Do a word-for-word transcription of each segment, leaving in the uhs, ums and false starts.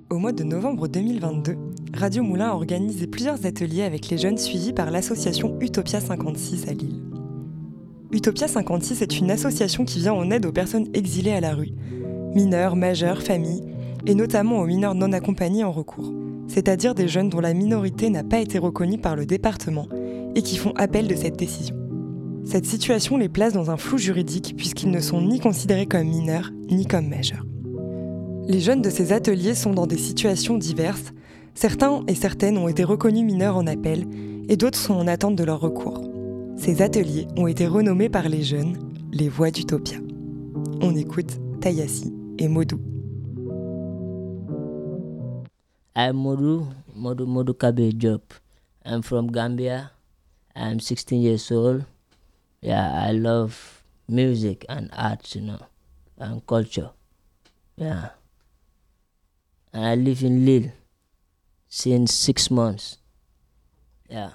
Au mois de novembre deux mille vingt-deux, Radio Moulin a organisé plusieurs ateliers avec les jeunes suivis par l'association Utopia cinquante-six à Lille. Utopia cinquante-six est une association qui vient en aide aux personnes exilées à la rue, mineurs, majeurs, familles, et notamment aux mineurs non accompagnés en recours, c'est-à-dire des jeunes dont la minorité n'a pas été reconnue par le département et qui font appel de cette décision. Cette situation les place dans un flou juridique puisqu'ils ne sont ni considérés comme mineurs ni comme majeurs. Les jeunes de ces ateliers sont dans des situations diverses. Certains et certaines ont été reconnus mineurs en appel et d'autres sont en attente de leur recours. Ces ateliers ont été renommés par les jeunes les Voix d'Utopia. On écoute Tayassi et Modou. I'm Modou, Modou, Modou Kabe Diop. I'm from Gambia. I'm sixteen years old. Yeah, I love music and arts, you know, and culture. Yeah. And I live in Lille since six months. Yeah.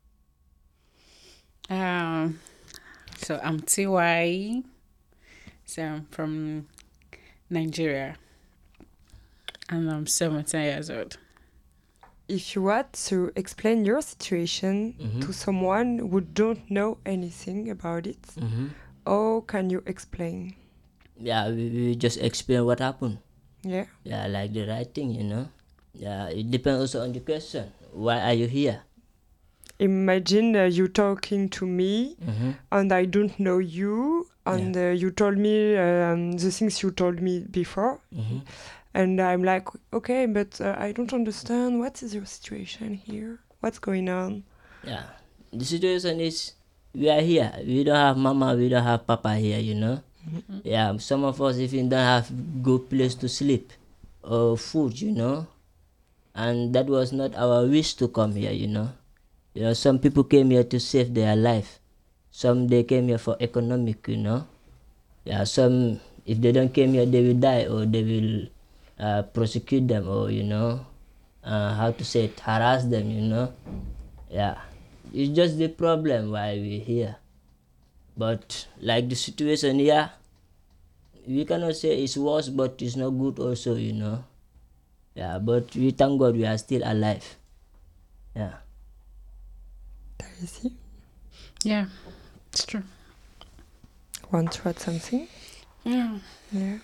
Um, so I'm T Y. So I'm from Nigeria. And I'm seventeen years old. If you had to explain your situation Mm-hmm. to someone who don't know anything about it, Mm-hmm. how can you explain? Yeah, we, we just explain what happened. Yeah. Yeah, like the right thing, you know. Yeah, it depends also on the question. Why are you here? Imagine uh, you talking to me Mm-hmm. and I don't know you and uh, you told me um, the things you told me before. Mm-hmm. And I'm like, okay, but uh, I don't understand. What is your situation here? What's going on? Yeah, the situation is we are here. We don't have mama, we don't have papa here, you know. Mm-hmm. Yeah, some of us even don't have good place to sleep or food, you know. And that was not our wish to come here, you know. You know, some people came here to save their life. Some they came here for economic, you know. Yeah, some if they don't came here, they will die or they will uh, prosecute them or you know, uh, how to say it, harass them, you know. Yeah, it's just the problem why we're here. But like the situation here, we cannot say it's worse, but it's not good also, you know. Yeah, but we thank God we are still alive. Yeah. Tayassi, Yeah, it's true. want to add something? Yeah. Yeah.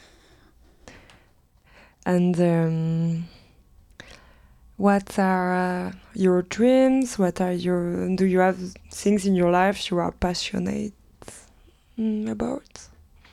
And um, what are uh, your dreams? What are your? Do you have things in your life you are passionate mm, about?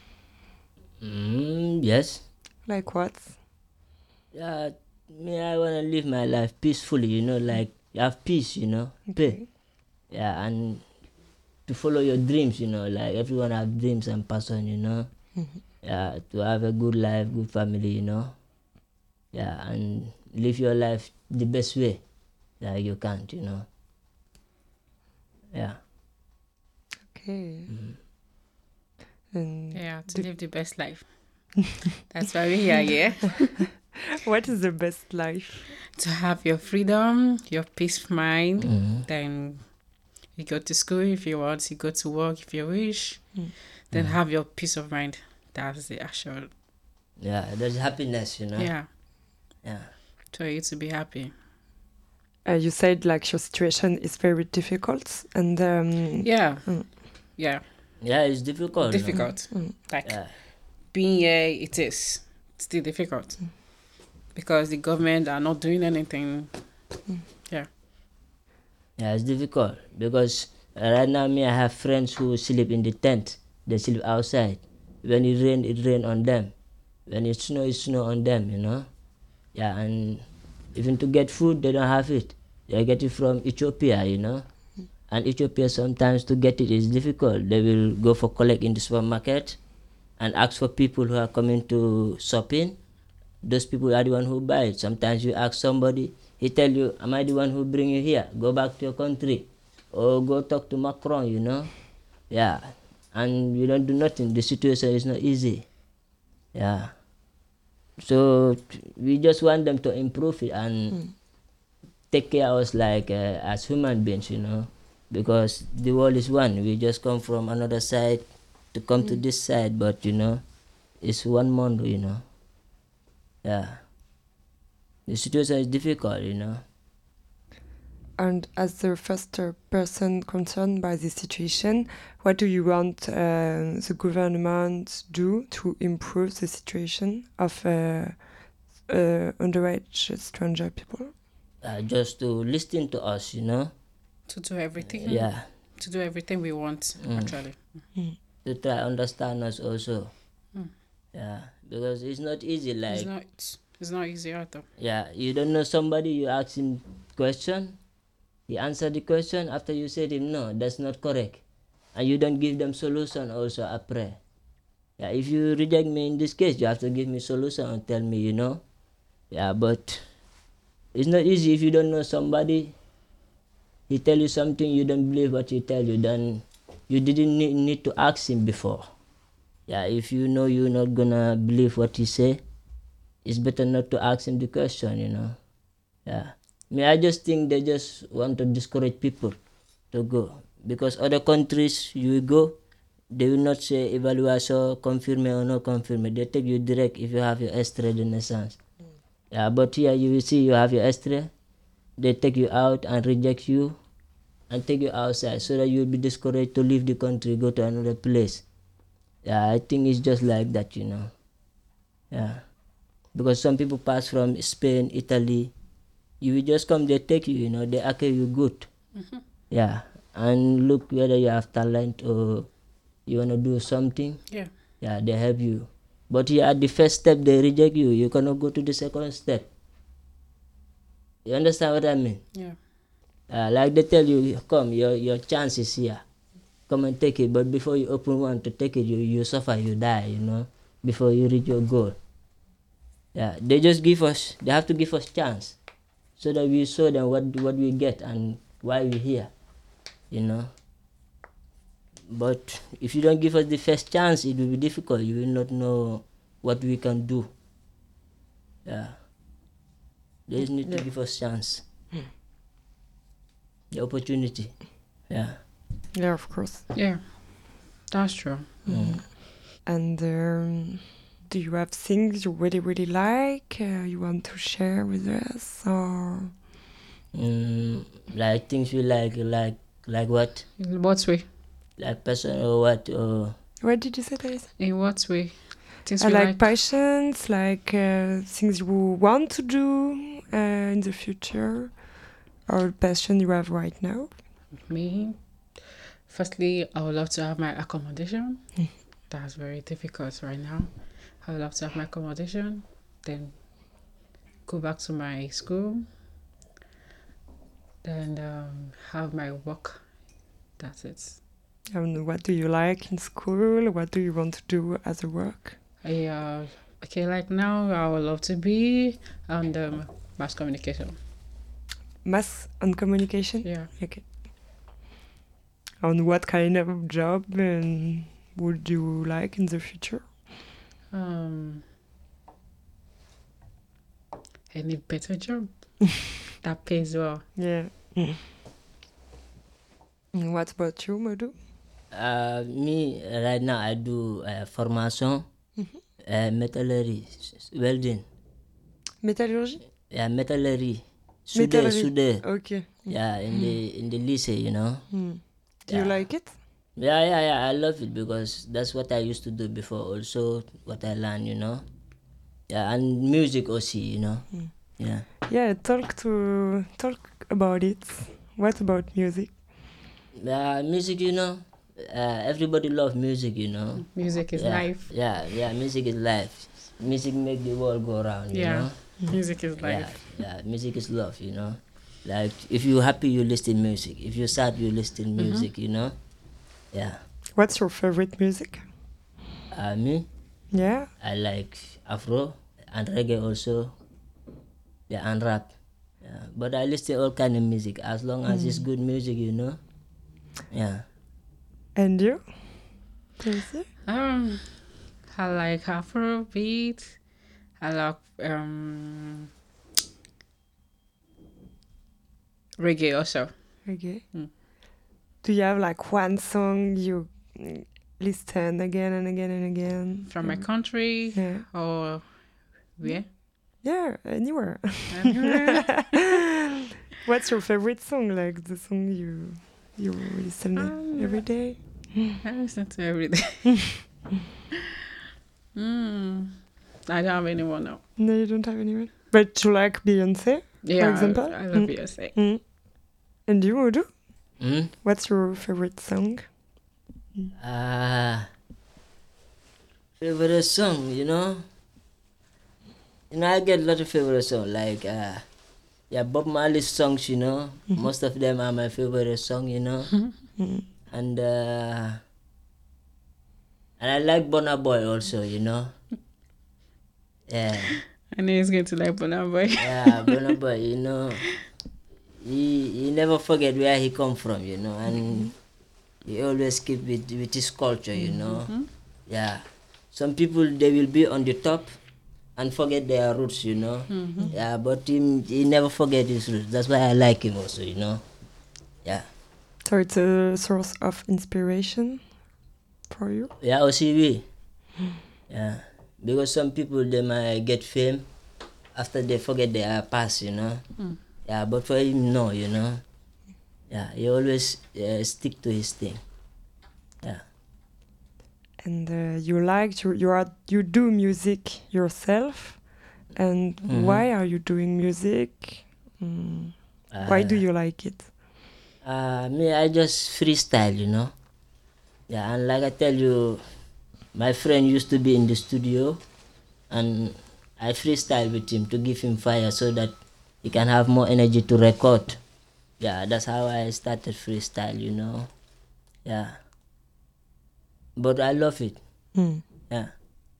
Mm, yes. Like what? Yeah, me, I want to live my life peacefully, you know, like have peace, you know, pay. Yeah, and to follow your dreams, you know, like everyone have dreams and passion, you know. Mhm. Yeah, to have a good life, good family, you know. Yeah, and live your life the best way that you can, you know. Yeah. Okay. Mhm. And Yeah, to Do- live the best life. That's why we're here, yeah. what is the best life? To have your freedom, your peace of mind. Mhm. Then you go to school if you want, you go to work if you wish. Mm. Then have your peace of mind. That's the actual, Yeah, there's happiness, you know. yeah, Yeah. for you to be happy. Uh, you said like your situation is very difficult, and um, Yeah, Mm. yeah, Yeah, it's difficult. no? difficult. Mm. Like Yeah. being here, it is still difficult because the government are not doing anything. Yeah, it's difficult because uh, right now me I have friends who sleep in the tent. They sleep outside. When it rain, it rain on them. When it snow, it snow on them. You know. Yeah, and even to get food, they don't have it. They get it from Ethiopia. You know. And Ethiopia sometimes to get it is difficult. They will go for collect in the supermarket and ask for people who are coming to shopping. Those people are the one who buy it. Sometimes you ask somebody, he tell you, am I the one who bring you here? Go back to your country. Or go talk to Macron, you know? Yeah. And you don't do nothing. The situation is not easy. Yeah. So t- we just want them to improve it and take care of us like uh, as human beings, you know? Because the world is one. We just come from another side to come to this side, but you know, it's one monde, you know? Yeah. the situation is difficult, you know. And as the first uh, person concerned by this situation, what do you want uh, the government do to improve the situation of uh, uh, underage stranger people? Uh, just to listen to us, you know. To do everything. Yeah. To do everything we want, Mm. actually. To try understand us also. Mm. Yeah, because it's not easy. Like It's not. It's not easy either. yeah, you don't know somebody, you ask him question, he answer the question after you said him no, that's not correct, and you don't give them solution also après. Yeah, if you reject me in this case, you have to give me solution and tell me, you know. Yeah, but it's not easy if you don't know somebody. He tell you something, you don't believe what he tell you, then you didn't need, need to ask him before. Yeah, if you know you're not gonna believe what he say, it's better not to ask him the question, you know. Yeah. Me, I just think they just want to discourage people to go. Because other countries, you go, they will not say evaluation, confirm or not confirm. They take you direct if you have your extrait de naissance. Mm. Yeah, but here you will see you have your extrait, they take you out and reject you and take you outside so that you will be discouraged to leave the country, go to another place. Yeah, I think it's just like that, you know. Yeah. Because some people pass from Spain, Italy, you will just come, they take you, you know, they acquire you good. Mm-hmm. Yeah, and look whether you have talent or you want to do something. Yeah. Yeah, they help you. But here at the first step, they reject you. You cannot go to the second step. You understand what I mean? Yeah. Uh, like they tell you, come, your, your chance is here. Come and take it. But before you open one to take it, you, you suffer, you die, you know, before you reach your goal. Yeah, they just give us, they have to give us chance so that we show them what what we get and why we're here, you know. But if you don't give us the first chance, it will be difficult. You will not know what we can do. Yeah. They just need to give us chance. Mm. The opportunity. Yeah. Yeah, of course. Yeah, that's true. Mm. And um, do you have things you really, really like, uh, you want to share with us, or? Mm, like things we like, like, like what? In what way? Like person or what? Or What did you say, Teresa? In what way? Things I we like, like. passions, like uh, things you want to do uh, in the future, or passion you have right now. Me, firstly, I would love to have my accommodation. Mm. That's very difficult right now. I would love to have my accommodation, then go back to my school, then um, have my work. That's it. And what do you like in school? What do you want to do as a work? I, uh, okay, like now, I would love to be on um, mass communication. Mass and communication? Yeah. Okay. And what kind of job um, would you like in the future? Um, I need better job that pays well. Yeah. Mm. What about you, Modu? Uh, me, right now, I do uh, formation, mm-hmm. uh, metallurgy, welding. Metallurgy? Yeah, metallurgy. Sude, sude. Okay. Yeah, in mm. the in the lycée, you know. Mm. Do yeah. you like it? Yeah, yeah, yeah. I love it because that's what I used to do before. Also, what I learned, you know. Yeah, and music also, you know. Mm. Yeah. Yeah. Talk to talk about it. What about music? Yeah, music, you know. Uh, everybody loves music, you know. Music is yeah, life. Yeah, yeah. Music is life. Music make the world go round, you yeah. know. Mm. Music is life. Yeah, yeah. Music is love, you know. Like if you're happy, you listen music. If you're sad, you listen music, mm-hmm. you know. Yeah. What's your favorite music? Uh, me? Yeah. I like Afro and reggae also. Yeah, and rap. Yeah. But I listen all kind of music as long as mm. it's good music, you know. Yeah. And you? Um, I like Afro beat. I like um reggae also. Reggae. Mm. Do you have like one song you listen again and again and again? From mm. my country? Yeah. Or where? Yeah, anywhere. Anywhere. What's your favorite song? Like the song you you listen Um, every day? I listen to every day. mm. I don't have anyone now. No, you don't have anyone. But you like Beyonce, Yeah, for example? I, I love Mm. Beyonce. Mm. And you, Udo? Mm? What's your favorite song? Uh, favorite song, you know? You know, I get a lot of favorite songs, like, uh, yeah, Bob Marley's songs, you know? Mhm. Most of them are my favorite song, you know? Mm. And, uh, and I like Burna Boy also, you know? Yeah, I know he's going to like Burna Boy. yeah, Burna Boy, you know? He, he never forget where he come from, you know? And he always keep with, with his culture, you know? Mhm. Yeah. Some people, they will be on the top and forget their roots, you know? Mhm. Yeah, but him, he never forget his roots. That's why I like him also, you know? Yeah. So it's a source of inspiration for you? Yeah, O C V. Yeah. Because some people, they might get fame after they forget their past, you know? Mm. Yeah, but for him, no, you know? Yeah, he always uh, stick to his thing. Yeah. And uh, you like you you are you do music yourself, and Mhm. why are you doing music? Mm. Why do Uh, you like it? Uh, me, I just freestyle, you know? Yeah, and like I tell you, my friend used to be in the studio, and I freestyle with him to give him fire so that he can have more energy to record. Yeah, that's how I started freestyle, you know? Yeah. But I love it. Mm. Yeah.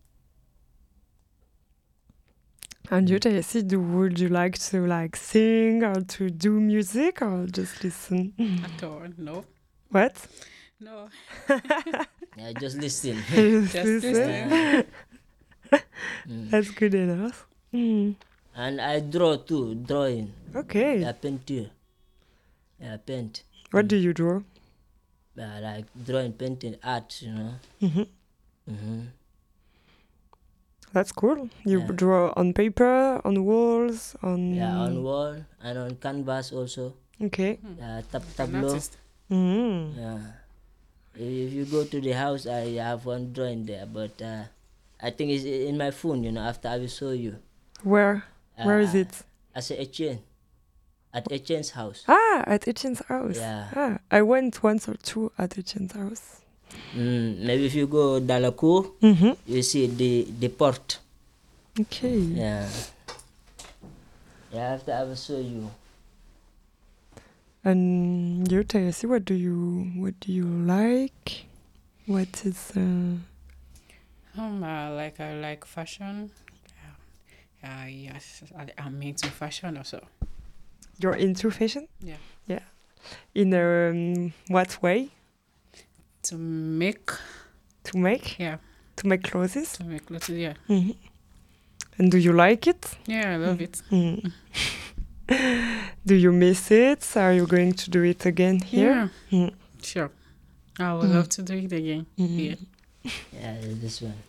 And you, Jessie, do would you like to like sing or to do music or just listen? At all. No. What? No. Yeah, just listen. Just Just listen. listen. Mm. That's good enough. Mm. And I draw too, drawing. Okay. Yeah, painting. Yeah, paint. What do you draw? Yeah, like drawing, painting, art, you know? Hmm. Mm-hmm. That's cool. You Yeah. draw on paper, on walls, on. Yeah, on wall and on canvas also. Okay. Yeah, tab- An tableau. artist. Mm. Yeah. If you go to the house, I have one drawing there, but uh, I think it's in my phone, you know, after I will show you. Where? Uh, Where is it? At Etienne. At Etienne's house. Ah, at Etienne's house. Yeah. Ah, I went once or two at Etienne's house. Mm, maybe if you go dans la cour, Mm-hmm. you see the, the port. Okay. Yeah. Yeah, after I will show you. And you, Jessie, what do you what do you like? What is uh, Um, uh, like I like fashion. Yeah. Uh, yes, I, I'm into fashion also. you're into fashion? Yeah. Yeah. In um, what way? To make. To make? Yeah. To make clothes? To make clothes. Yeah. Mm-hmm. And do you like it? Yeah, I love it. Mm. Do you miss it? Are you going to do it again here? Yeah. Mm. Sure. I would Mm. love to do it again. Mm. Yeah. Yeah, this one.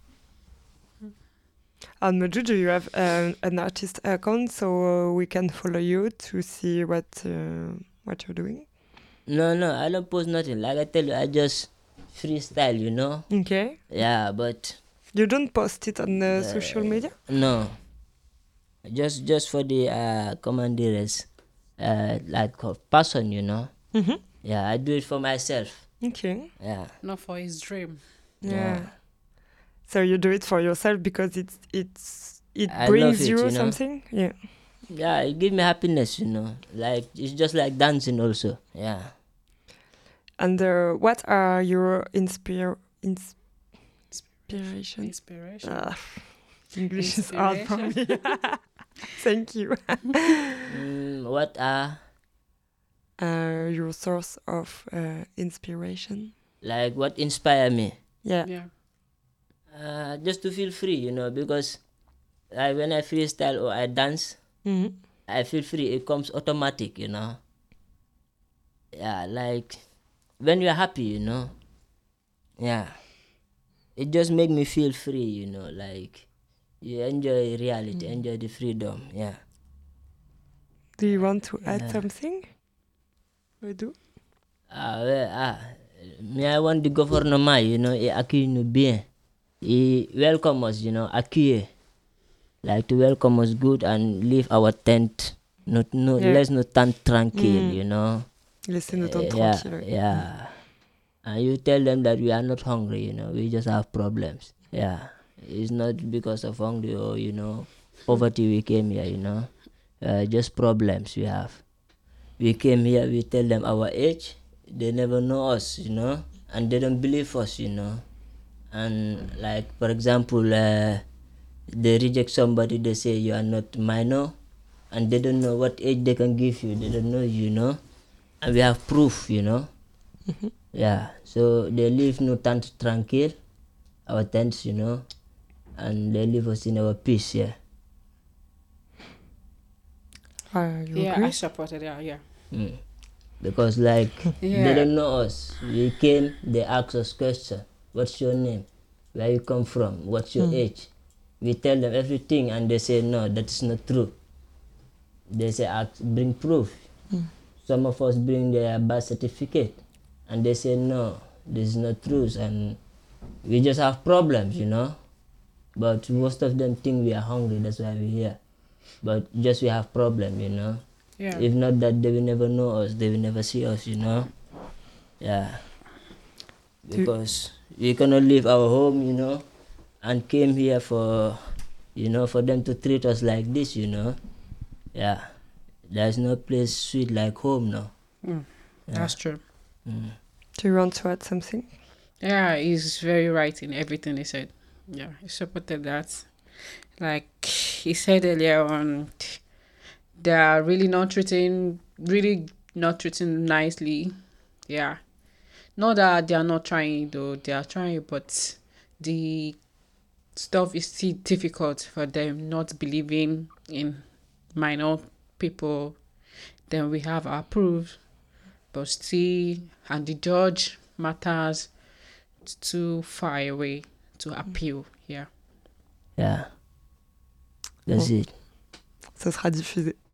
And Maju, do you have uh, an artist account so uh, we can follow you to see what uh, what you're doing? No, no, I don't post nothing. Like I tell you, I just freestyle, you know? Okay. Yeah, but You don't post it on uh, Uh, social media? no. Just just for the uh, commandeers, uh, like a person, you know? Mm-hmm. Yeah, I do it for myself. Okay. Yeah. Not for his dream. Yeah. Yeah. So you do it for yourself because it's it's it I brings love it, you, you know. something? Yeah. Yeah, it gives me happiness, you know? Like, it's just like dancing also. Yeah. And uh, what are your inspire inspiration? Inspiration. Ah, English is hard for me. Thank you. Mm, what are, Uh, your source of uh, inspiration? like, what inspire me? Yeah. Yeah. Uh, just to feel free, you know, because uh, when I freestyle or I dance, Hmm. I feel free. It comes automatic, you know. Yeah, like when you're happy, you know. Yeah. It just make me feel free, you know, like You enjoy reality, enjoy the freedom. Yeah. Do you want to add Yeah. something? Odo? Ah, well, ah, me, I want the gouvernement, you know, he accueille nous bien. He welcome us, you know, accueille. Like to welcome us good and leave our tent. Not, no, Yeah. let's not tent tranquil, Mm. you know. Laissez nos tentes yeah, tranquilles. ouais. yeah. And you tell them that we are not hungry, you know, we just have problems. Yeah. It's not because of hungry or, you know, poverty we came here, you know. Uh, just problems we have. We came here, we tell them our age, they never know us, you know, and they don't believe us, you know. And like, for example, uh, they reject somebody, they say you are not minor, and they don't know what age they can give you, they don't know, you know. And we have proof, you know. Yeah, so they live no tent tranquil, our tents, you know, and they leave us in our peace, yeah. Uh, you Yeah, agree? I supported that. Yeah. Mm. Because like they Yeah. don't know us. We came, they ask us question. What's your name? Where you come from? What's your age? We tell them everything and they say no, that's not true. They say ask, bring proof. Some of us bring their birth certificate and they say no, this is not true, and we just have problems, you know. But most of them think we are hungry, that's why we're here. But just we have problem, you know. Yeah. If not that, they will never know us, they will never see us, you know. Yeah. Do- Because we cannot leave our home, you know, and came here for, you know, for them to treat us like this, you know. Yeah. There's no place sweet like home, no. Mm, That's true. Mm. Do you want to add something? Yeah, he's very right in everything he said. Yeah, he supported that. Like he said earlier on, they are really not treating, really not treating nicely. Yeah. Not that they are not trying though, they are trying, but the stuff is still difficult for them, not believing in minor people. Then we have our proof, but still, and the judge matters too far away to appeal. Yeah. Yeah. That's Bon. it. Ça sera diffusé.